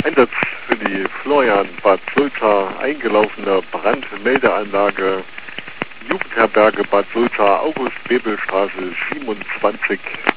Einsatz für die Florian Bad Sulza, eingelaufene Brandmeldeanlage, Jugendherberge Bad Sulza, August-Bebel-Straße 27.